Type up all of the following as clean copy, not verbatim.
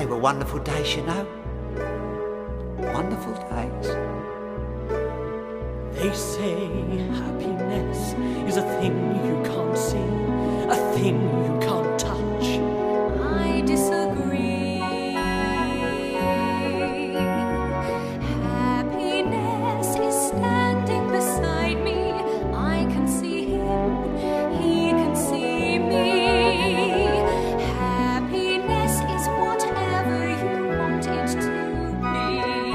they were wonderful days, you know. Wonderful days. They say happiness is a thing you can't see, a thing you can't touch. I disagree. Happiness is standing beside me. I can see him, he can see me. Happiness is whatever you want it to be.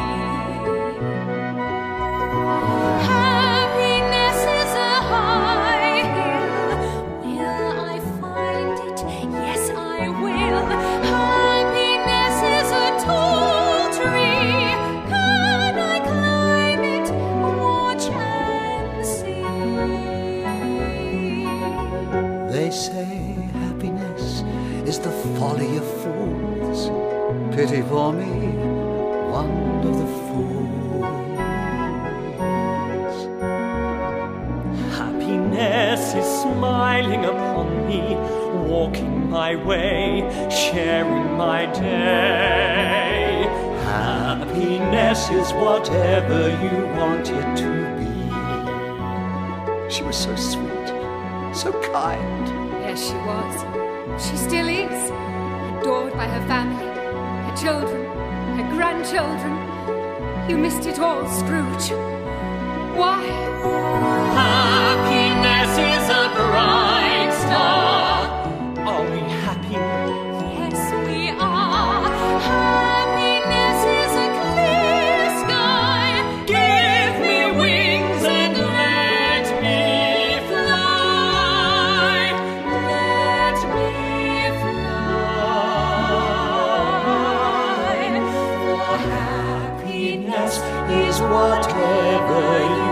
Happiness is a high hill. Will I find it? Yes, I will. Happiness is a tall tree. Can I climb it? Watch and see. They say happiness is the folly of fools. Pity for me, one of the fools. Happiness is smiling upon me, walking my way, sharing my day. Happiness is whatever you want it to be. She was so sweet, so kind. Yes, she was. She still is. Adored by her family, her children, her grandchildren. You missed it all, Scrooge. Why? Happiness is a bright star. Are we happy? Yes, we are. Happiness is a clear sky. Give me wings and let me fly. Let me fly. For happiness Is whatever you